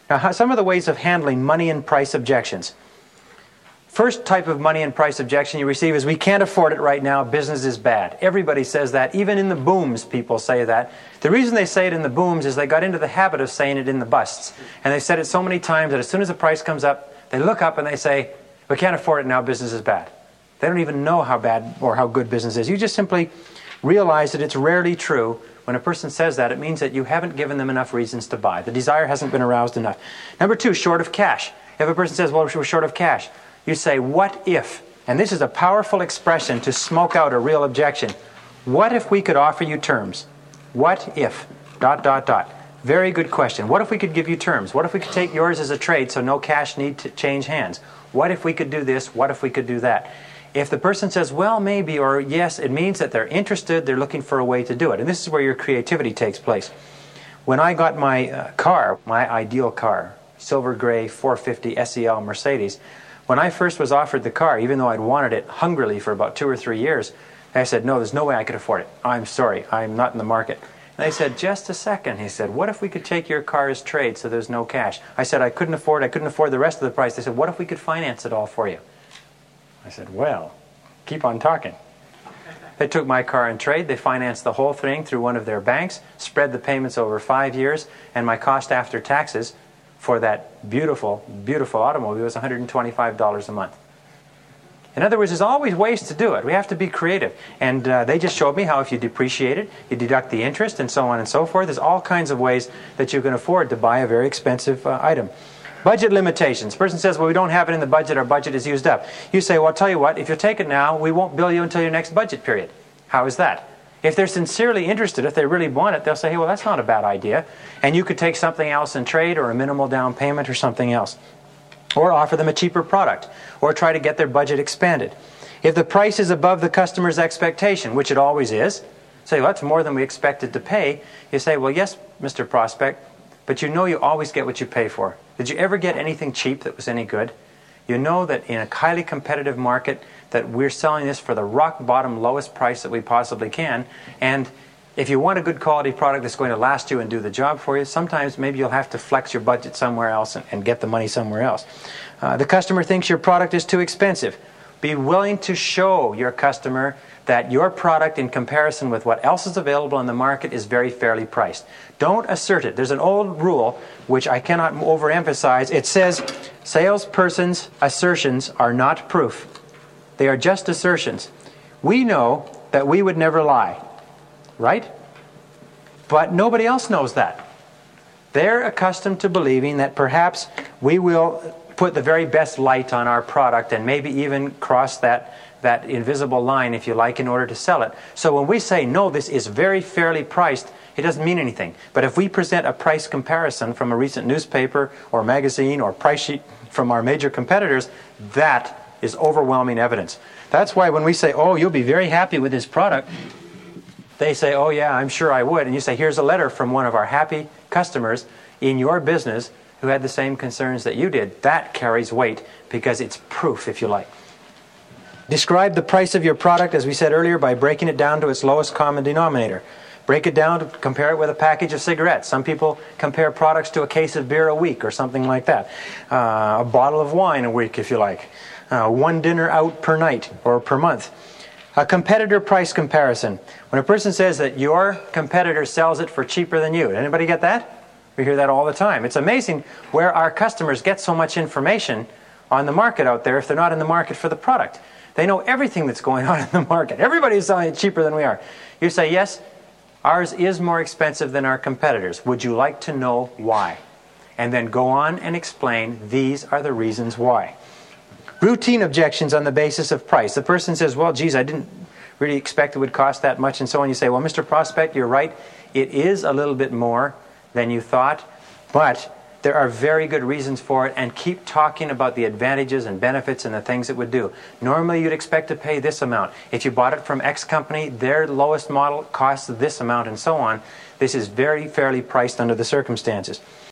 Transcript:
Now, some of the ways of handling money and price objections. First type of money and price objection you receive is, we can't afford it right now, business is bad. Everybody says that. Even in the booms, people say that. The reason they say it in the booms is they got into the habit of saying it in the busts. And they said it so many times that as soon as the price comes up, they look up and they say, we can't afford it now, business is bad. They don't even know how bad or how good business is. You just simply realize that it's rarely true. When a person says that, it means that you haven't given them enough reasons to buy. The desire hasn't been aroused enough. Number two, short of cash. If a person says, well, we're short of cash, you say, what if? And this is a powerful expression to smoke out a real objection. What if we could offer you terms? What if? ... Very good question. What if we could give you terms? What if we could take yours as a trade so no cash need to change hands? What if we could do this? What if we could do that? If the person says, well, maybe, or yes, it means that they're interested, they're looking for a way to do it. And this is where your creativity takes place. When I got my car, my ideal car, silver gray 450 SEL Mercedes, when I first was offered the car, even though I'd wanted it hungrily for about 2 or 3 years, I said, no, there's no way I could afford it. I'm sorry, I'm not in the market. And they said, just a second. He said, what if we could take your car as trade so there's no cash? I said, I couldn't afford the rest of the price. They said, what if we could finance it all for you? I said, well, keep on talking. They took my car in trade. They financed the whole thing through one of their banks, spread the payments over 5 years, and my cost after taxes for that beautiful, beautiful automobile was $125 a month. In other words, there's always ways to do it. We have to be creative. And they just showed me how if you depreciate it, you deduct the interest and so on and so forth. There's all kinds of ways that you can afford to buy a very expensive item. Budget limitations. The person says, well, we don't have it in the budget. Our budget is used up. You say, well, I'll tell you what. If you take it now, we won't bill you until your next budget period. How is that? If they're sincerely interested, if they really want it, they'll say, hey, well, that's not a bad idea. And you could take something else in trade or a minimal down payment or something else. Or offer them a cheaper product, or try to get their budget expanded. If the price is above the customer's expectation, which it always is, say, well, that's more than we expected to pay. You say, well, yes, Mr. Prospect, but you know you always get what you pay for. Did you ever get anything cheap that was any good? You know that in a highly competitive market that we're selling this for the rock bottom lowest price that we possibly can, and if you want a good quality product that's going to last you and do the job for you, sometimes maybe you'll have to flex your budget somewhere else and get the money somewhere else. The customer thinks your product is too expensive. Be willing to show your customer that your product in comparison with what else is available in the market is very fairly priced. Don't assert it. There's an old rule which I cannot overemphasize. It says salesperson's assertions are not proof. They are just assertions. We know that we would never lie. Right? But nobody else knows that. They're accustomed to believing that perhaps we will put the very best light on our product and maybe even cross that invisible line, if you like, in order to sell it. So when we say, no, this is very fairly priced, it doesn't mean anything. But if we present a price comparison from a recent newspaper or magazine or price sheet from our major competitors, that is overwhelming evidence. That's why when we say, oh, you'll be very happy with this product, they say, oh yeah, I'm sure I would. And you say, here's a letter from one of our happy customers in your business who had the same concerns that you did. That carries weight because it's proof, if you like. Describe the price of your product, as we said earlier, by breaking it down to its lowest common denominator. Break it down to compare it with a package of cigarettes. Some people compare products to a case of beer a week or something like that. A bottle of wine a week, if you like. One dinner out per night or per month. A competitor price comparison. When a person says that your competitor sells it for cheaper than you. Anybody get that? We hear that all the time. It's amazing where our customers get so much information on the market out there if they're not in the market for the product. They know everything that's going on in the market. Everybody is selling it cheaper than we are. You say, yes, ours is more expensive than our competitors. Would you like to know why? And then go on and explain, these are the reasons why. Routine objections on the basis of price. The person says, well, geez, I didn't really expect it would cost that much, and so on. You say, well, Mr. Prospect, you're right. It is a little bit more than you thought, but there are very good reasons for it, and keep talking about the advantages and benefits and the things it would do. Normally, you'd expect to pay this amount. If you bought it from X company, their lowest model costs this amount, and so on. This is very fairly priced under the circumstances.